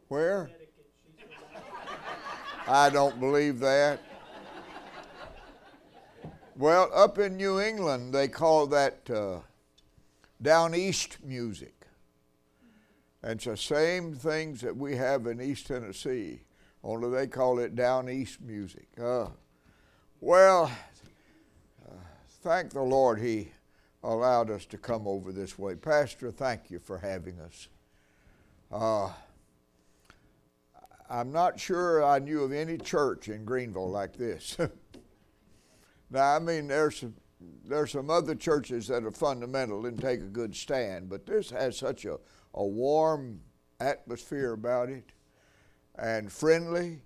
Where? I don't believe that. Well, up in New England, they call that down east music. And it's the same things that we have in East Tennessee, only they call it down east music. Thank the Lord He allowed us to come over this way. Pastor, thank you for having us. I'm not sure I knew of any church in Greenville like this. Now, I mean, there's some other churches that are fundamental and take a good stand, but this has such a warm atmosphere about it and friendly.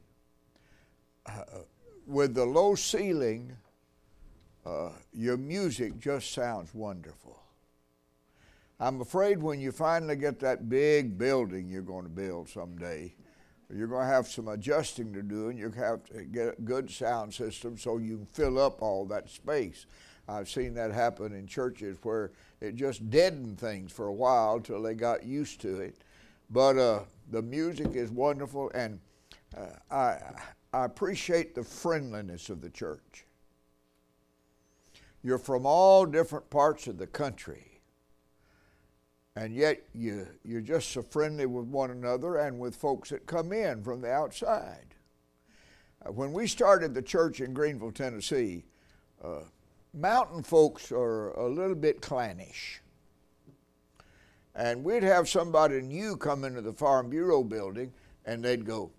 With the low ceiling, your music just sounds wonderful. I'm afraid when you finally get that big building you're going to build someday, you're going to have some adjusting to do, and you have to get a good sound system so you can fill up all that space. I've seen that happen in churches where it just deadened things for a while till they got used to it. But the music is wonderful, and I appreciate the friendliness of the church. You're from all different parts of the country, and yet you're just so friendly with one another and with folks that come in from the outside. When we started the church in Greenville, Tennessee, mountain folks are a little bit clannish. And we'd have somebody new come into the Farm Bureau building, and they'd go,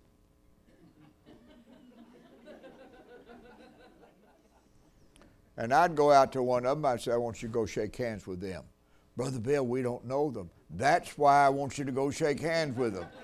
and I'd go out to one of them, I'd say, I want you to go shake hands with them. Brother Bill, we don't know them. That's why I want you to go shake hands with them.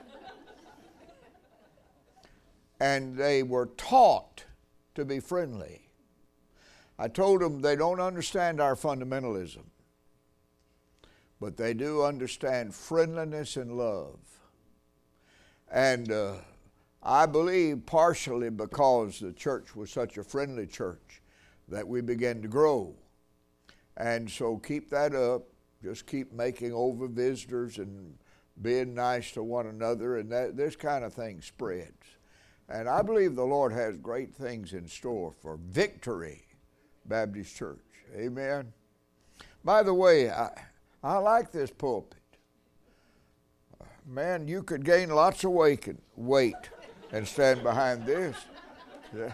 And they were taught to be friendly. I told them they don't understand our fundamentalism, but they do understand friendliness and love. And I believe partially because the church was such a friendly church that we began to grow. And so keep that up. Just keep making over visitors and being nice to one another, and this kind of thing spreads. And I believe the Lord has great things in store for Victory Baptist Church. Amen. By the way, I like this pulpit. Man, you could gain lots of weight and stand behind this. Yeah.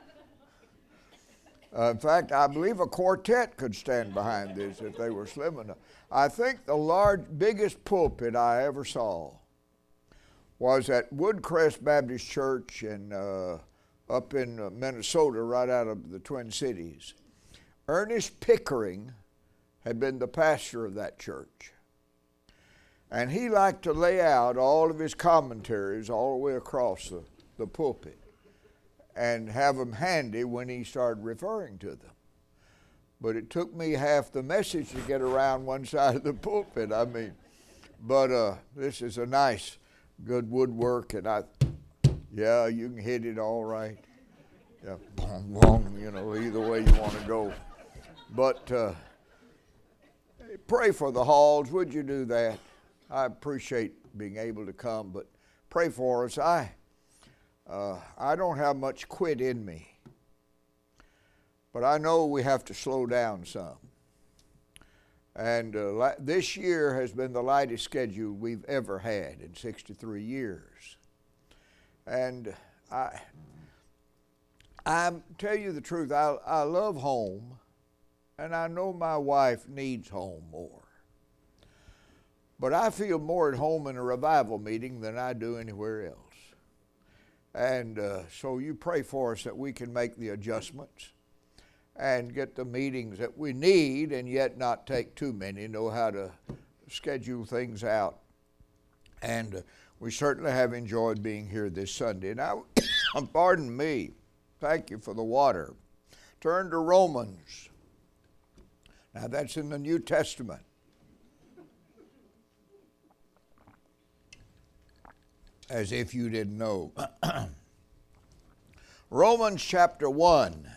In fact, I believe a quartet could stand behind this if they were slim enough. I think the biggest pulpit I ever saw was at Woodcrest Baptist Church up in Minnesota, right out of the Twin Cities. Ernest Pickering had been the pastor of that church. And he liked to lay out all of his commentaries all the way across the pulpit and have them handy when he started referring to them. But it took me half the message to get around one side of the pulpit. But this is a nice, good woodwork, and you can hit it all right. Yeah, boom, boom, either way you want to go. But pray for the Halls. Would you do that? I appreciate being able to come, but pray for us. I don't have much quit in me, but I know we have to slow down some. And this year has been the lightest schedule we've ever had in 63 years. And I tell you the truth, I love home, and I know my wife needs home more. But I feel more at home in a revival meeting than I do anywhere else. And so you pray for us that we can make the adjustments and get the meetings that we need and yet not take too many, know how to schedule things out. And we certainly have enjoyed being here this Sunday. Now, pardon me, thank you for the water. Turn to Romans. Now that's in the New Testament. As if you didn't know. Romans chapter 1.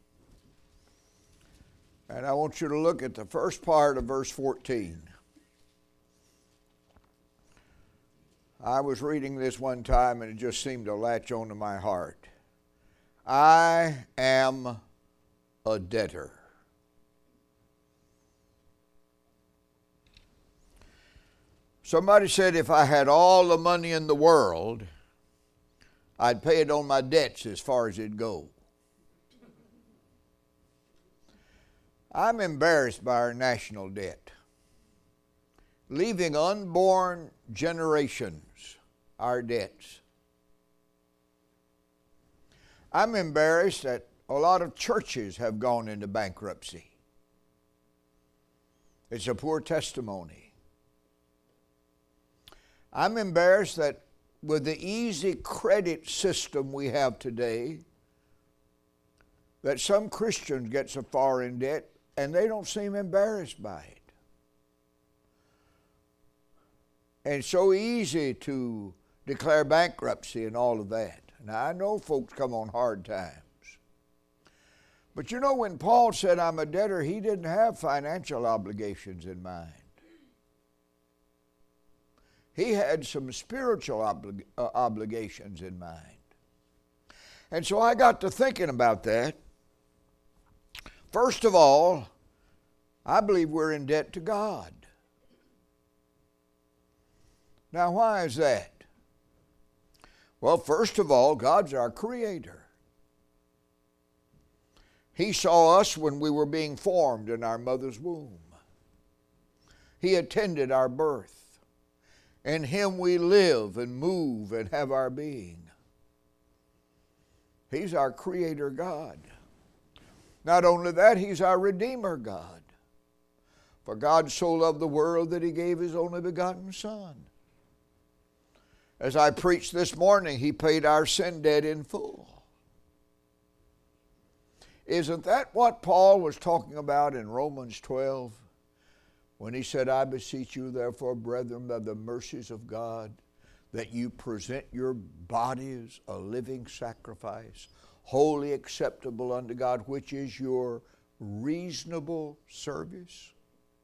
And I want you to look at the first part of verse 14. I was reading this one time and it just seemed to latch onto my heart. I am a debtor. Somebody said if I had all the money in the world, I'd pay it on my debts as far as it'd go. I'm embarrassed by our national debt, leaving unborn generations our debts. I'm embarrassed that a lot of churches have gone into bankruptcy. It's a poor testimony. I'm embarrassed that with the easy credit system we have today, that some Christians get so far in debt and they don't seem embarrassed by it. And it's so easy to declare bankruptcy and all of that. Now, I know folks come on hard times. But you know, when Paul said, I'm a debtor, he didn't have financial obligations in mind. He had some spiritual obligations in mind. And so I got to thinking about that. First of all, I believe we're in debt to God. Now, why is that? Well, first of all, God's our creator. He saw us when we were being formed in our mother's womb. He attended our birth. In Him we live and move and have our being. He's our creator God. Not only that, He's our Redeemer God. For God so loved the world that He gave His only begotten Son. As I preached this morning, He paid our sin debt in full. Isn't that what Paul was talking about in Romans 12? When he said, I beseech you therefore, brethren, by the mercies of God, that you present your bodies a living sacrifice, wholly acceptable unto God, which is your reasonable service.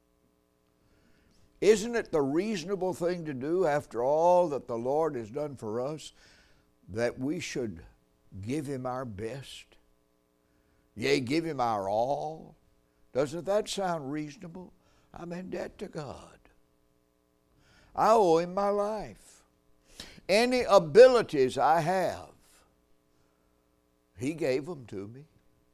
Isn't it the reasonable thing to do after all that the Lord has done for us, that we should give Him our best? Yea, give Him our all? Doesn't that sound reasonable? I'm in debt to God. I owe Him my life. Any abilities I have, He gave them to me.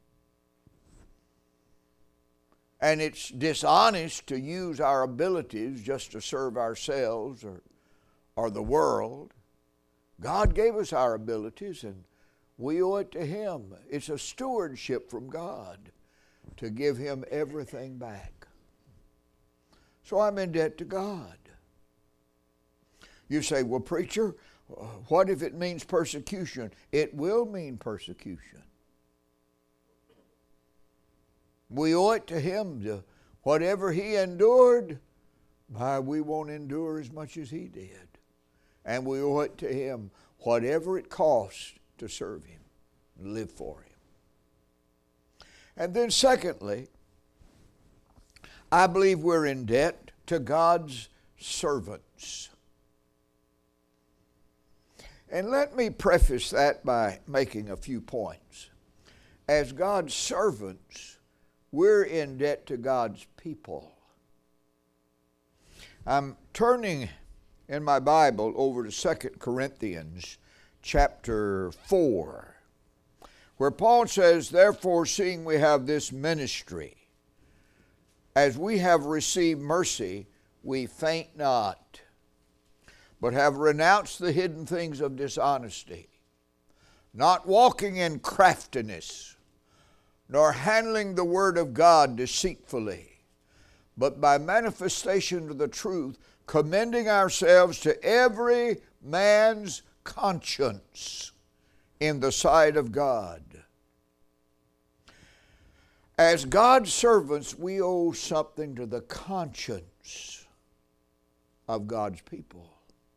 And it's dishonest to use our abilities just to serve ourselves or the world. God gave us our abilities and we owe it to Him. It's a stewardship from God to give Him everything back. So I'm in debt to God. You say, well, preacher, what if it means persecution? It will mean persecution. We owe it to Him. Whatever He endured, we won't endure as much as He did. And we owe it to Him, whatever it costs to serve Him and live for Him. And then secondly, I believe we're in debt to God's servants. And let me preface that by making a few points. As God's servants, we're in debt to God's people. I'm turning in my Bible over to 2 Corinthians chapter 4, where Paul says, therefore, seeing we have this ministry, as we have received mercy, we faint not, but have renounced the hidden things of dishonesty, not walking in craftiness, nor handling the word of God deceitfully, but by manifestation of the truth, commending ourselves to every man's conscience in the sight of God. As God's servants, we owe something to the conscience of God's people.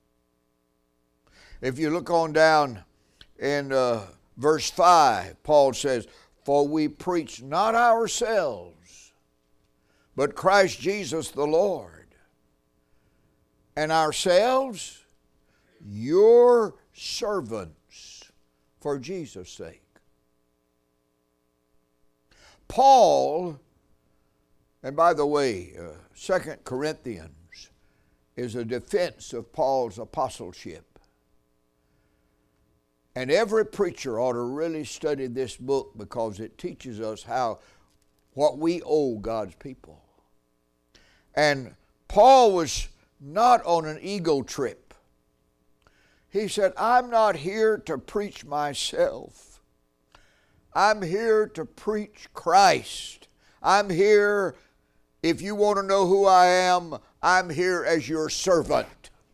If you look on down in verse 5, Paul says, for we preach not ourselves, but Christ Jesus the Lord, and ourselves your servants for Jesus' sake. Paul, and by the way, 2 Corinthians is a defense of Paul's apostleship. And every preacher ought to really study this book because it teaches us what we owe God's people. And Paul was not on an ego trip. He said, I'm not here to preach myself. I'm here to preach Christ. I'm here, if you want to know who I am, I'm here as your servant.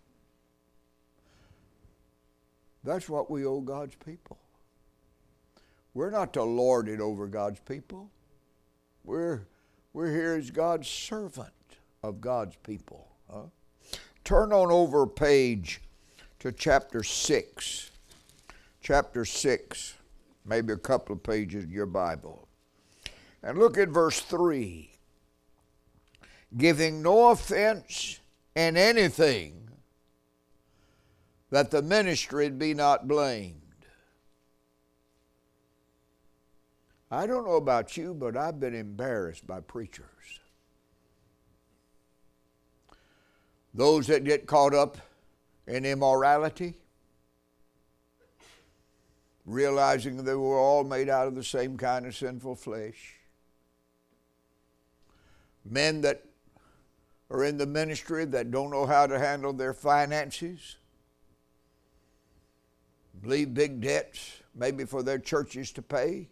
That's what we owe God's people. We're not to lord it over God's people. We're here as God's servant of God's people. Huh? Turn on over a page to chapter 6. Chapter 6, maybe a couple of pages of your Bible. And look at verse 3. Giving no offense in anything, that the ministry be not blamed. I don't know about you, but I've been embarrassed by preachers. Those that get caught up in immorality, realizing they were all made out of the same kind of sinful flesh. Men that are in the ministry that don't know how to handle their finances, leave big debts, maybe for their churches to pay,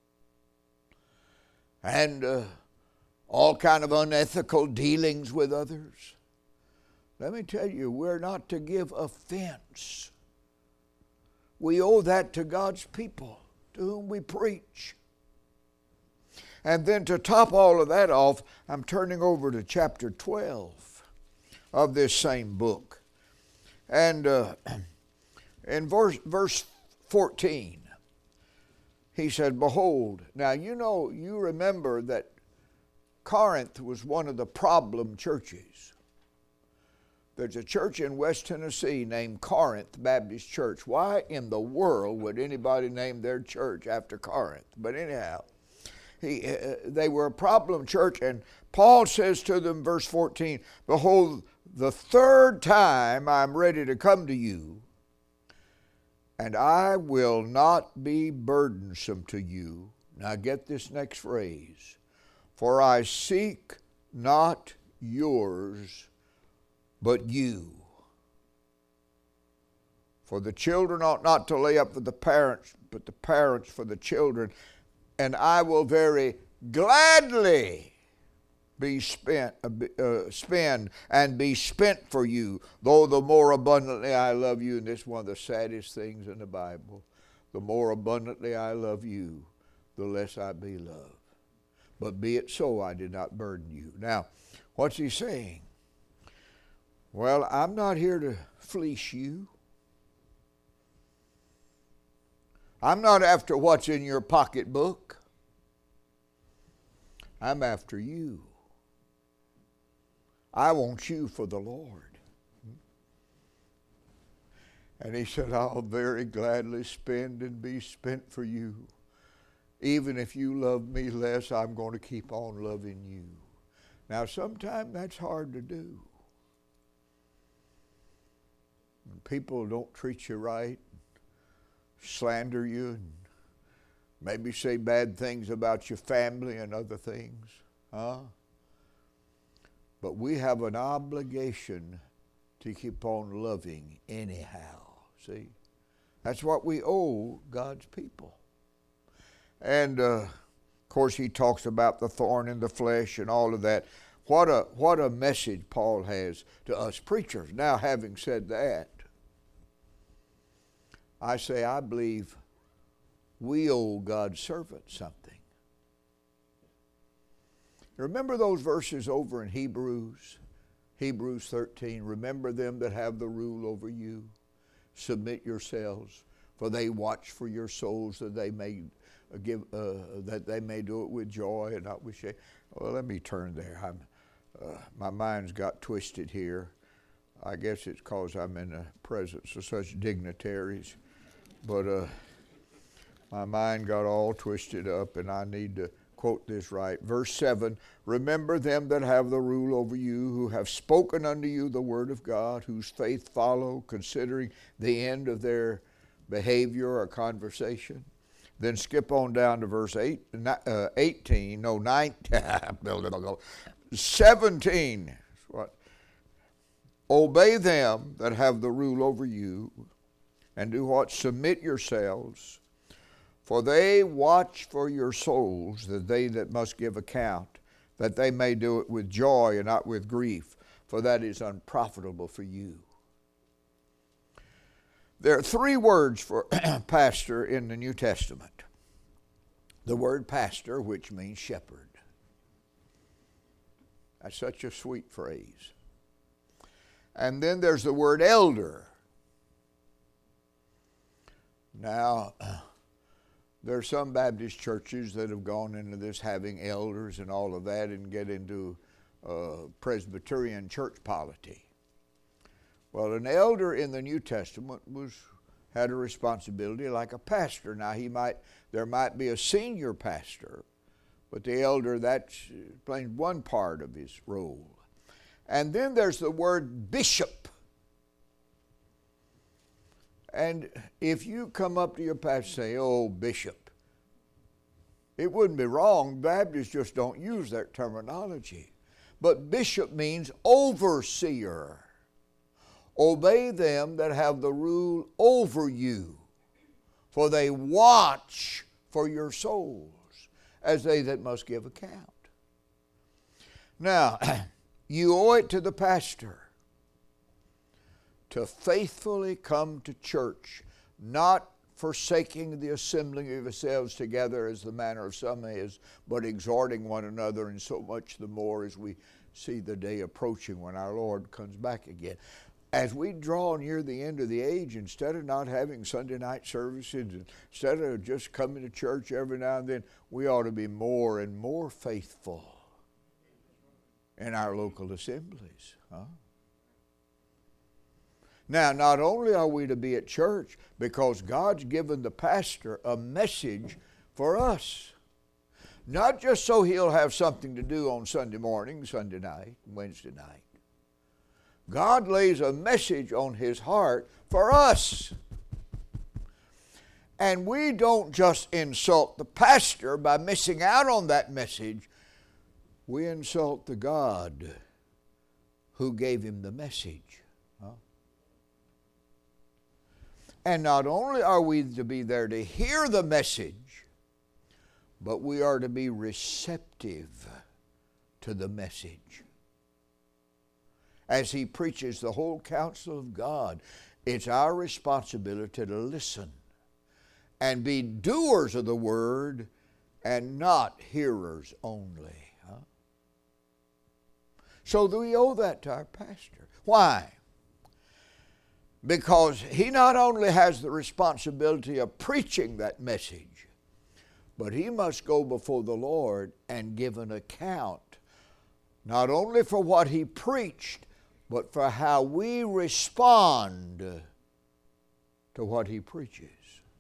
and all kind of unethical dealings with others. Let me tell you, we're not to give offense. We owe that to God's people, to whom we preach. And then to top all of that off, I'm turning over to chapter 12 of this same book. And in verse 14, he said, behold, now you remember that Corinth was one of the problem churches. There's a church in West Tennessee named Corinth Baptist Church. Why in the world would anybody name their church after Corinth? But anyhow, they were a problem church, and Paul says to them, verse 14, behold, the third time I'm ready to come to you, and I will not be burdensome to you. Now get this next phrase. For I seek not yours, but you. For the children ought not to lay up for the parents, but the parents for the children. And I will very gladly spend and be spent for you, though the more abundantly I love you. And this is one of the saddest things in the Bible. The more abundantly I love you, the less I be loved. But be it so, I did not burden you. Now, what's he saying? Well, I'm not here to fleece you. I'm not after what's in your pocketbook. I'm after you. I want you for the Lord. And he said, I'll very gladly spend and be spent for you. Even if you love me less, I'm going to keep on loving you. Now, sometimes that's hard to do. When people don't treat you right, slander you, and maybe say bad things about your family and other things. But we have an obligation to keep on loving anyhow. See? That's what we owe God's people. And, of course, he talks about the thorn in the flesh and all of that. What a message Paul has to us preachers. Now, having said that, I say I believe we owe God's servants something. Remember those verses over in Hebrews 13. Remember them that have the rule over you. Submit yourselves, for they watch for your souls that they may do it with joy and not with shame. Well, let me turn there. My mind's got twisted here. I guess it's because I'm in the presence of such dignitaries. But my mind got all twisted up, and I need to quote this right. Verse 7, remember them that have the rule over you, who have spoken unto you the word of God, whose faith follow, considering the end of their behavior or conversation. Then skip on down to verse 18, no, 19, 17. What? Obey them that have the rule over you, and do what? Submit yourselves, for they watch for your souls, that they that must give account, that they may do it with joy and not with grief, for that is unprofitable for you. There are three words for pastor in the New Testament. The word pastor, which means shepherd. That's such a sweet phrase. And then there's the word elder. Now, there are some Baptist churches that have gone into this having elders and all of that and get into Presbyterian church polity. Well, an elder in the New Testament had a responsibility like a pastor. Now, there might be a senior pastor, but the elder, that's playing one part of his role. And then there's the word bishop. And if you come up to your pastor and say, oh, bishop, it wouldn't be wrong. Baptists just don't use that terminology. But bishop means overseer. Obey them that have the rule over you, for they watch for your souls, as they that must give account. Now, you owe it to the pastor to faithfully come to church, not forsaking the assembling of yourselves together as the manner of some is, but exhorting one another, and so much the more as we see the day approaching when our Lord comes back again. As we draw near the end of the age, instead of not having Sunday night services, instead of just coming to church every now and then, we ought to be more and more faithful in our local assemblies. Now, not only are we to be at church, because God's given the pastor a message for us. Not just so he'll have something to do on Sunday morning, Sunday night, Wednesday night. God lays a message on his heart for us. And we don't just insult the pastor by missing out on that message. We insult the God who gave him the message. And not only are we to be there to hear the message, but we are to be receptive to the message. As he preaches the whole counsel of God, it's our responsibility to listen and be doers of the word and not hearers only. So we owe that to our pastor. Why? Because he not only has the responsibility of preaching that message, but he must go before the Lord and give an account, not only for what he preached, but for how we respond to what he preaches.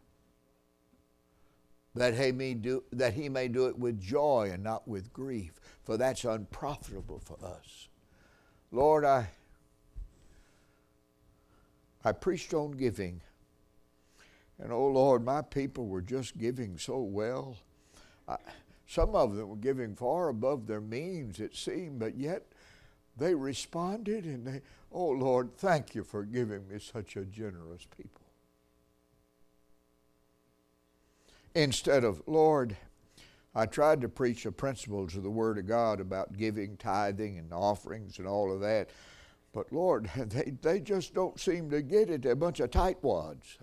That he may do it with joy and not with grief, for that's unprofitable for us. Lord, I preached on giving. And oh Lord, my people were just giving so well. Some of them were giving far above their means, it seemed, but yet they responded and oh Lord, thank you for giving me such a generous people. Instead of, Lord, I tried to preach the principles of the Word of God about giving, tithing, and offerings and all of that. But Lord, they just don't seem to get it. They're a bunch of tightwads,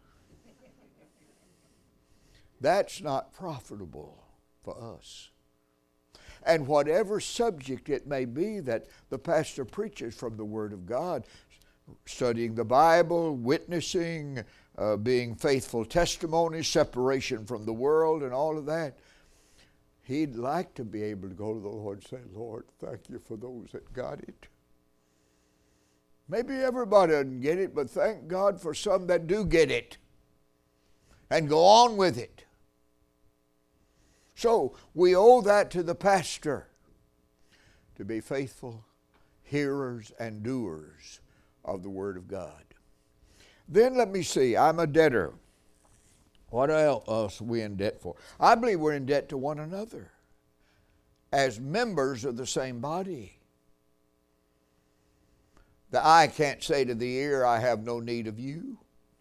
That's not profitable for us. And whatever subject it may be that the pastor preaches from the Word of God, studying the Bible, witnessing, being faithful testimony, separation from the world and all of that, he'd like to be able to go to the Lord and say, Lord, thank you for those that got it. Maybe everybody doesn't get it, but thank God for some that do get it and go on with it. So we owe that to the pastor, to be faithful hearers and doers of the Word of God. Then let me see, I'm a debtor. What else are we in debt for? I believe we're in debt to one another as members of the same body. The eye can't say to the ear, I have no need of you.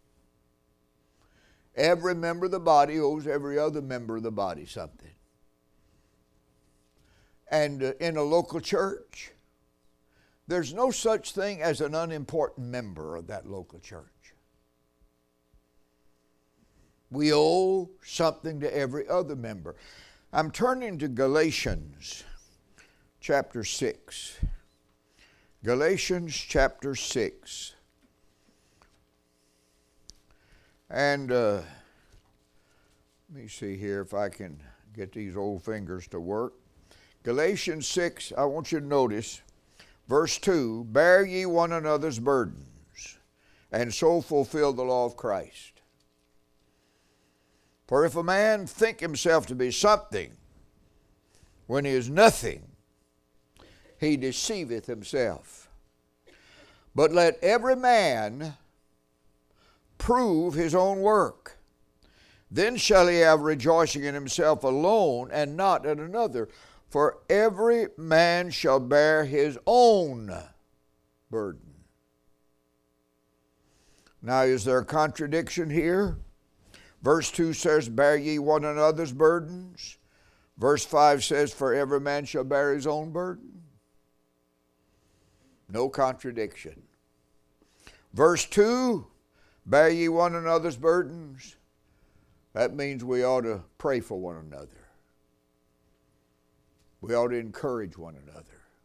Every member of the body owes every other member of the body something. And in a local church, there's no such thing as an unimportant member of that local church. We owe something to every other member. I'm turning to Galatians chapter 6. Galatians chapter 6. And let me see here if I can get these old fingers to work. Galatians 6, I want you to notice, verse 2, bear ye one another's burdens, and so fulfill the law of Christ. For if a man think himself to be something, when he is nothing, he deceiveth himself. But let every man prove his own work. Then shall he have rejoicing in himself alone, and not in another. For every man shall bear his own burden. Now, is there a contradiction here? Verse 2 says, bear ye one another's burdens. Verse 5 says, for every man shall bear his own burden. No contradiction. Verse 2, bear ye one another's burdens. That means we ought to pray for one another. We ought to encourage one another.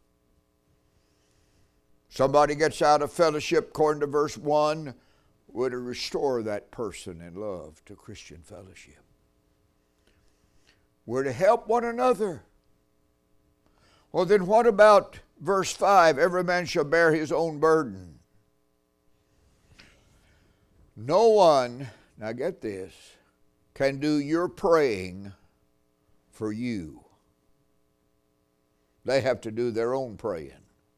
Somebody gets out of fellowship, according to verse 1, we're to restore that person in love to Christian fellowship. We're to help one another. Well, then what about verse 5? Every man shall bear his own burden. No one, now get this, can do your praying for you. They have to do their own praying.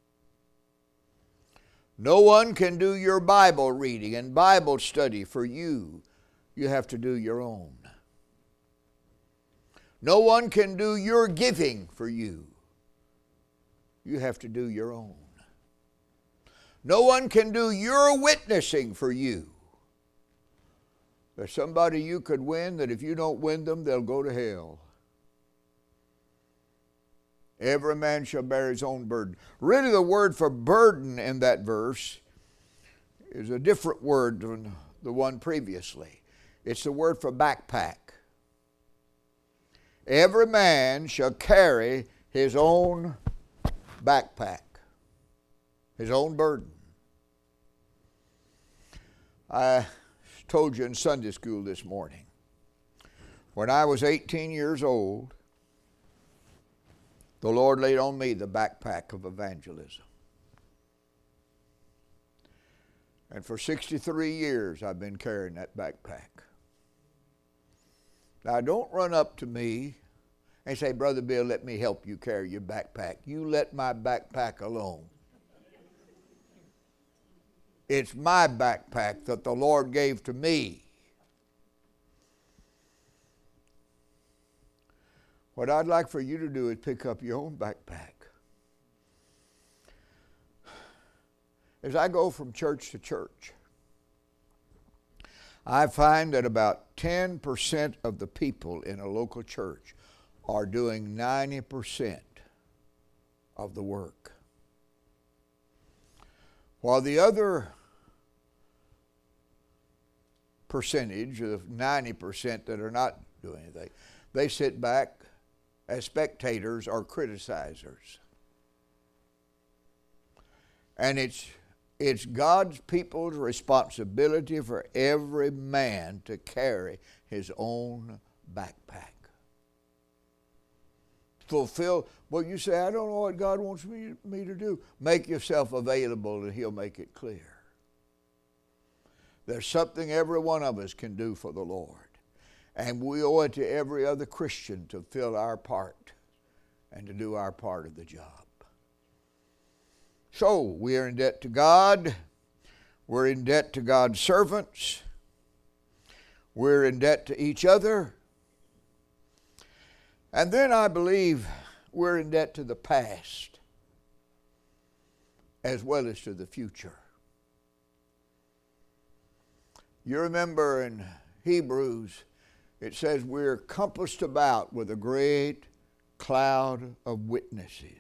No one can do your Bible reading and Bible study for you. You have to do your own. No one can do your giving for you. You have to do your own. No one can do your witnessing for you. There's somebody you could win that if you don't win them, they'll go to hell. Every man shall bear his own burden. Really, the word for burden in that verse is a different word than the one previously. It's the word for backpack. Every man shall carry his own backpack, his own burden. I told you in Sunday school this morning, when I was 18 years old, the Lord laid on me the backpack of evangelism. And for 63 years I've been carrying that backpack. Now don't run up to me and say, Brother Bill, let me help you carry your backpack. You let my backpack alone. It's my backpack that the Lord gave to me. What I'd like for you to do is pick up your own backpack. As I go from church to church, I find that about 10% of the people in a local church are doing 90% of the work. While the other percentage of 90% that are not doing anything, they sit back as spectators or criticizers. And it's God's people's responsibility for every man to carry his own backpack. fulfill. Well, you say, I don't know what God wants me to do. Make yourself available and He'll make it clear. There's something every one of us can do for the Lord. And we owe it to every other Christian to fill our part and to do our part of the job. So, we are in debt to God. We're in debt to God's servants. We're in debt to each other. And then I believe we're in debt to the past as well as to the future. You remember in Hebrews, it says we're compassed about with a great cloud of witnesses.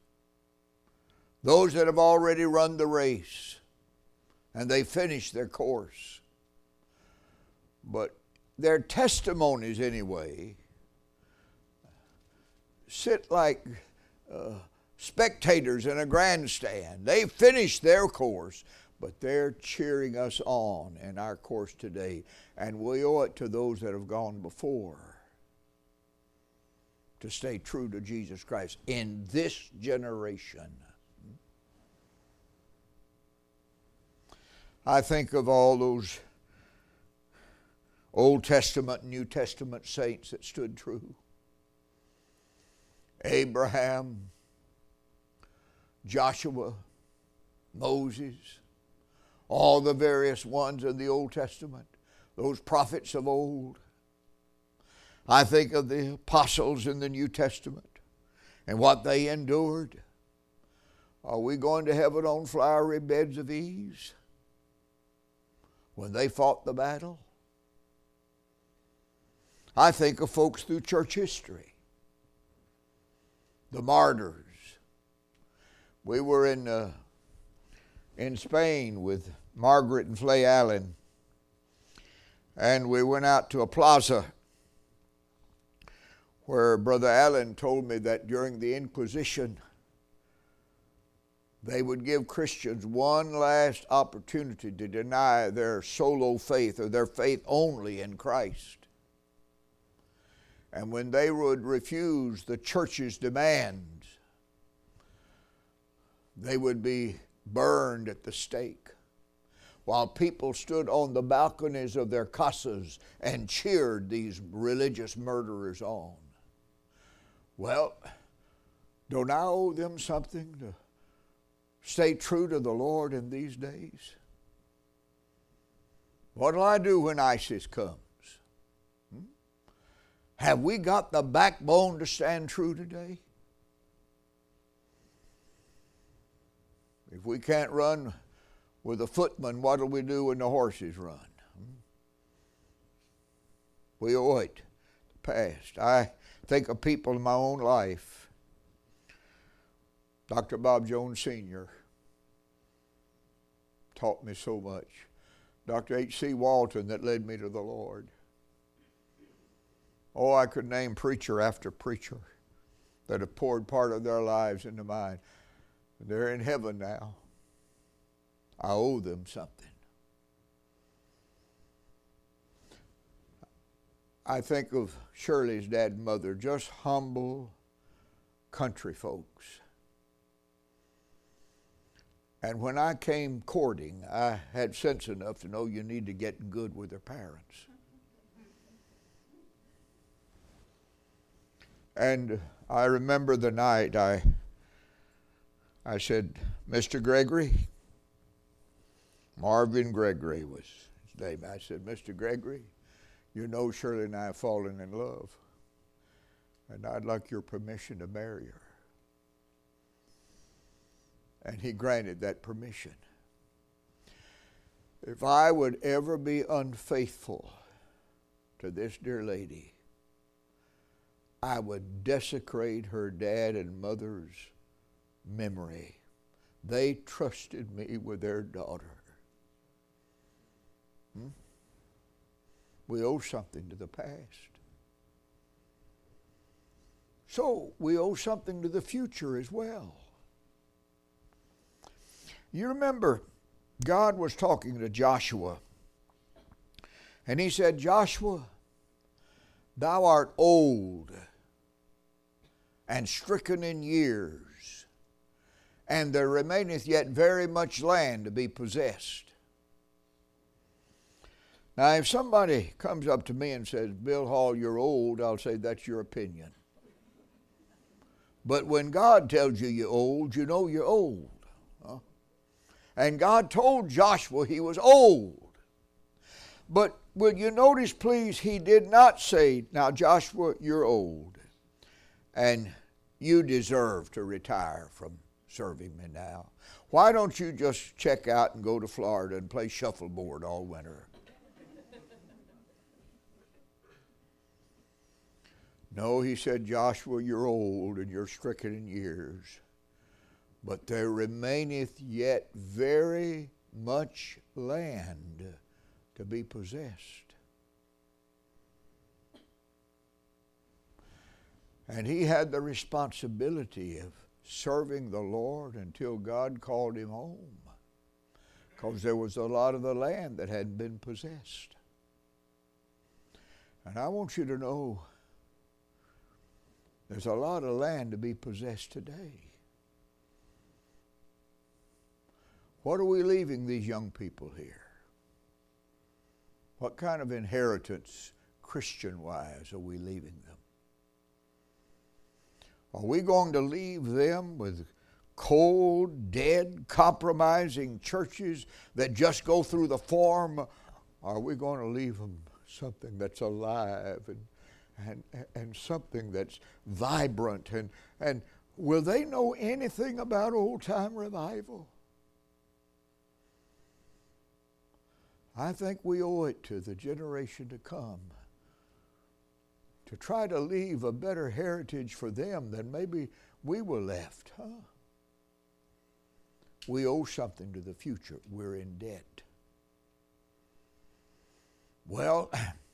Those that have already run the race and they finished their course. But their testimonies anyway sit like spectators in a grandstand. They finished their course, but they're cheering us on in our course today. And we owe it to those that have gone before to stay true to Jesus Christ in this generation. I think of all those Old Testament and New Testament saints that stood true. Abraham, Joshua, Moses, all the various ones in the Old Testament, those prophets of old. I think of the apostles in the New Testament and what they endured. Are we going to heaven on flowery beds of ease when they fought the battle? I think of folks through church history, the martyrs. We were in Spain with Margaret and Flay Allen, and we went out to a plaza where Brother Allen told me that during the Inquisition, they would give Christians one last opportunity to deny their solo faith or their faith only in Christ. And when they would refuse the church's demands, they would be burned at the stake, while people stood on the balconies of their casas and cheered these religious murderers on. Well, don't I owe them something to stay true to the Lord in these days? What'll I do when ISIS comes? Have we got the backbone to stand true today? If we can't run with a footman, what'll we do when the horses run? We owe it to the past. I think of people in my own life. Dr. Bob Jones Sr. taught me so much. Dr. H.C. Walton that led me to the Lord. Oh, I could name preacher after preacher that have poured part of their lives into mine. They're in heaven now. I owe them something. I think of Shirley's dad and mother, just humble country folks. And when I came courting, I had sense enough to know you need to get good with their parents. And I remember the night I said, Mr. Gregory, Marvin Gregory was his name. I said, Mr. Gregory, you know Shirley and I have fallen in love, and I'd like your permission to marry her. And he granted that permission. If I would ever be unfaithful to this dear lady, I would desecrate her dad and mother's memory. They trusted me with their daughter. We owe something to the past. So we owe something to the future as well. You remember, God was talking to Joshua, and he said, Joshua, thou art old and stricken in years, and there remaineth yet very much land to be possessed. Now, if somebody comes up to me and says, Bill Hall, you're old, I'll say, that's your opinion. But when God tells you you're old, you know you're old. Huh? And God told Joshua he was old. But will you notice, please, he did not say, now, Joshua, you're old, and you deserve to retire from serving me now. Why don't you just check out and go to Florida and play shuffleboard all winter? No, he said, Joshua, you're old and you're stricken in years, but there remaineth yet very much land to be possessed. And he had the responsibility of serving the Lord until God called him home, because there was a lot of the land that hadn't been possessed. And I want you to know, there's a lot of land to be possessed today. What are we leaving these young people here? What kind of inheritance, Christian-wise, are we leaving them? Are we going to leave them with cold, dead, compromising churches that just go through the form? Or are we going to leave them something that's alive and something that's vibrant? And will they know anything about old-time revival? I think we owe it to the generation to come to try to leave a better heritage for them than maybe we were left. Huh? We owe something to the future. We're in debt. Well,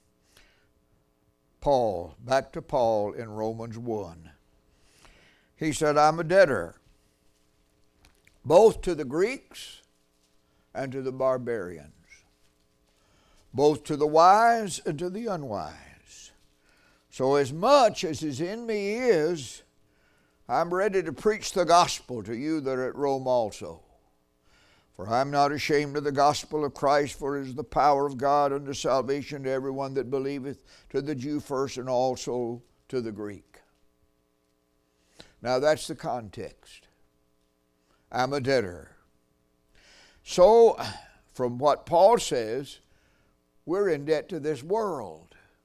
Paul, back to Paul in Romans 1. He said, I'm a debtor, both to the Greeks and to the barbarians, both to the wise and to the unwise. So as much as is in me is, I'm ready to preach the gospel to you that are at Rome also. For I am not ashamed of the gospel of Christ, for it is the power of God unto salvation to everyone that believeth, to the Jew first and also to the Greek. Now that's the context. I'm a debtor. So, from what Paul says, we're in debt to this world.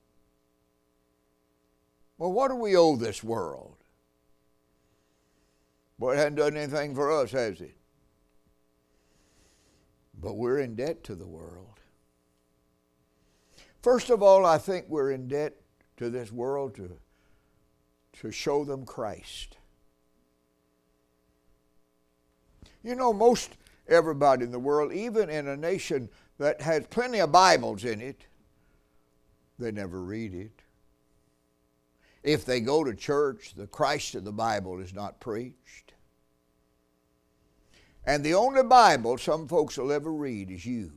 Well, what do we owe this world? Well, it hasn't done anything for us, has it? But we're in debt to the world. First of all, I think we're in debt to this world to show them Christ. You know, most everybody in the world, even in a nation that has plenty of Bibles in it, they never read it. If they go to church, the Christ of the Bible is not preached. And the only Bible some folks will ever read is you.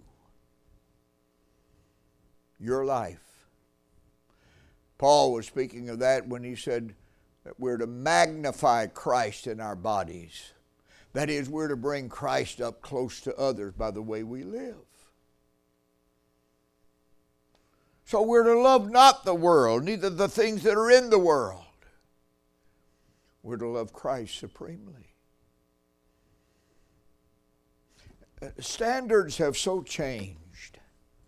Your life. Paul was speaking of that when he said that we're to magnify Christ in our bodies. That is, we're to bring Christ up close to others by the way we live. So we're to love not the world, neither the things that are in the world. We're to love Christ supremely. Standards have so changed.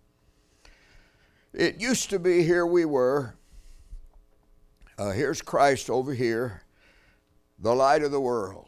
It used to be, here we were, here's Christ over here, the light of the world.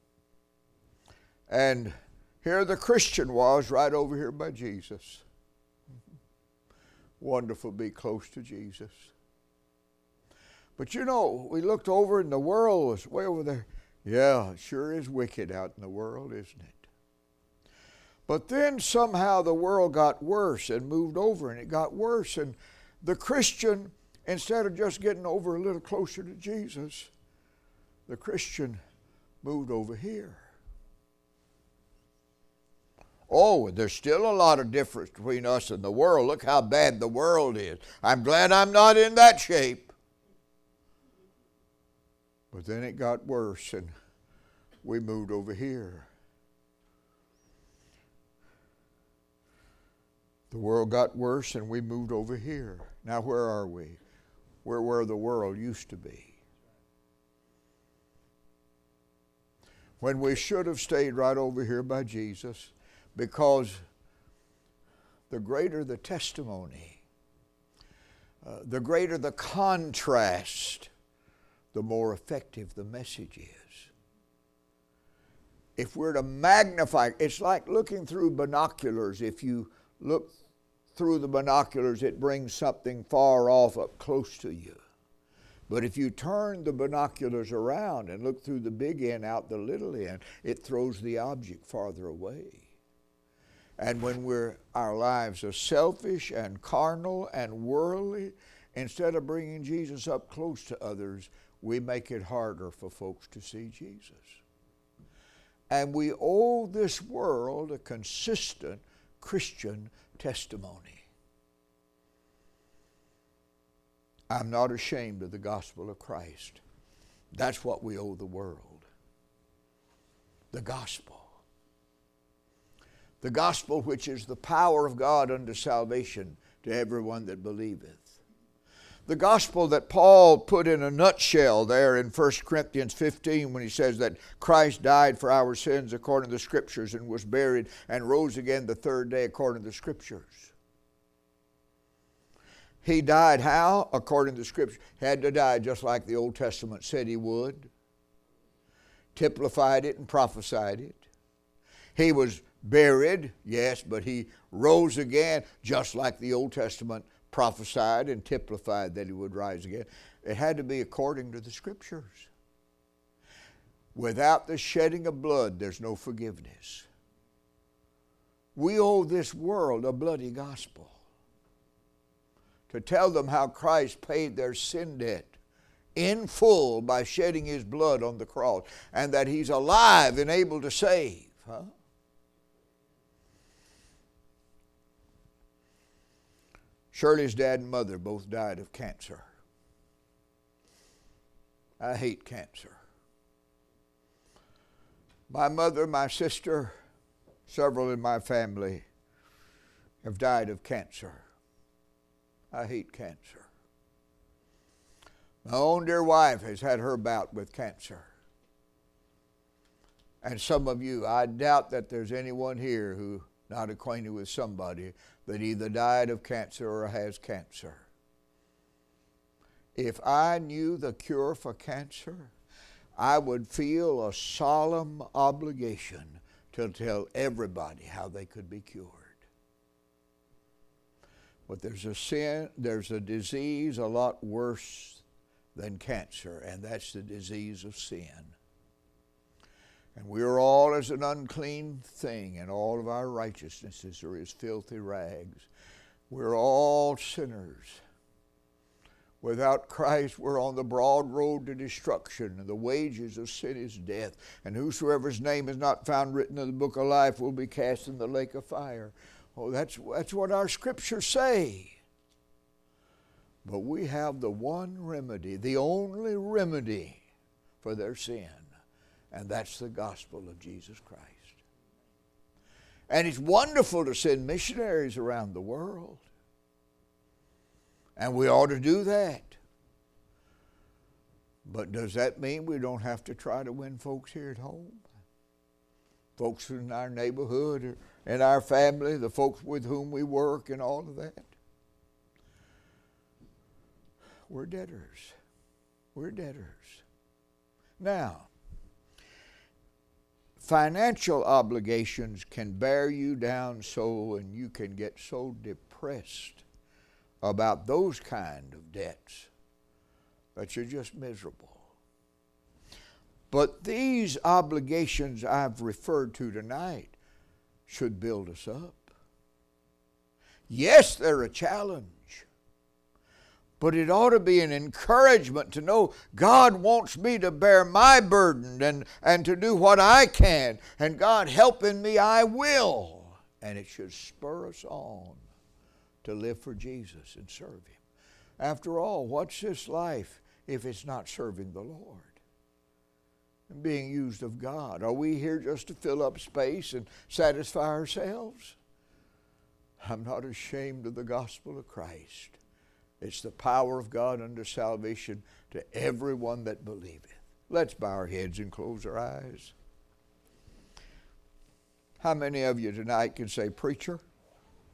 And here the Christian was right over here by Jesus. Wonderful to be close to Jesus. But you know, we looked over and the world was way over there. Yeah, it sure is wicked out in the world, isn't it? But then somehow the world got worse and moved over, and it got worse. And the Christian, instead of just getting over a little closer to Jesus, the Christian moved over here. Oh, there's still a lot of difference between us and the world. Look how bad the world is. I'm glad I'm not in that shape. But then it got worse and we moved over here. The world got worse and we moved over here. Now where are we? We're where the world used to be. When we should have stayed right over here by Jesus, because the greater the testimony, the greater the contrast, the more effective the message is. If we're to magnify, it's like looking through binoculars. If you look through the binoculars, it brings something far off up close to you. But if you turn the binoculars around and look through the big end out the little end, it throws the object farther away. And when our lives are selfish and carnal and worldly, instead of bringing Jesus up close to others, we make it harder for folks to see Jesus. And we owe this world a consistent Christian testimony. I'm not ashamed of the gospel of Christ. That's what we owe the world. The gospel. The gospel which is the power of God unto salvation to everyone that believeth. The gospel that Paul put in a nutshell there in 1 Corinthians 15 when he says that Christ died for our sins according to the Scriptures and was buried and rose again the third day according to the Scriptures. He died how? According to the Scripture. He had to die just like the Old Testament said he would. Typified it and prophesied it. He was buried, yes, but he rose again just like the Old Testament prophesied and typified that he would rise again. It had to be according to the Scriptures. Without the shedding of blood, there's no forgiveness. We owe this world a bloody gospel. To tell them how Christ paid their sin debt in full by shedding his blood on the cross, and that he's alive and able to save. Shirley's dad and mother both died of cancer. I hate cancer. My mother, my sister, several in my family have died of cancer. I hate cancer. My own dear wife has had her bout with cancer. And some of you, I doubt that there's anyone here who not acquainted with somebody that either died of cancer or has cancer. If I knew the cure for cancer, I would feel a solemn obligation to tell everybody how they could be cured. But there's a disease a lot worse than cancer, and that's the disease of sin. And we are all as an unclean thing, and all of our righteousnesses are as filthy rags. We're all sinners. Without Christ, we're on the broad road to destruction, and the wages of sin is death. And whosoever's name is not found written in the book of life will be cast in the lake of fire. Oh, that's what our scriptures say. But we have the one remedy, the only remedy for their sin. And that's the gospel of Jesus Christ. And it's wonderful to send missionaries around the world. And we ought to do that. But does that mean we don't have to try to win folks here at home? Folks in our neighborhood, or in our family, the folks with whom we work and all of that? We're debtors. We're debtors. Now, financial obligations can bear you down so, and you can get so depressed about those kind of debts that you're just miserable. But these obligations I've referred to tonight should build us up. Yes, they're a challenge. But it ought to be an encouragement to know God wants me to bear my burden and to do what I can. And God helping me, I will. And it should spur us on to live for Jesus and serve Him. After all, what's this life if it's not serving the Lord? and being used of God? Are we here just to fill up space and satisfy ourselves? I'm not ashamed of the gospel of Christ. It's the power of God unto salvation to everyone that believeth. Let's bow our heads and close our eyes. How many of you tonight can say, preacher,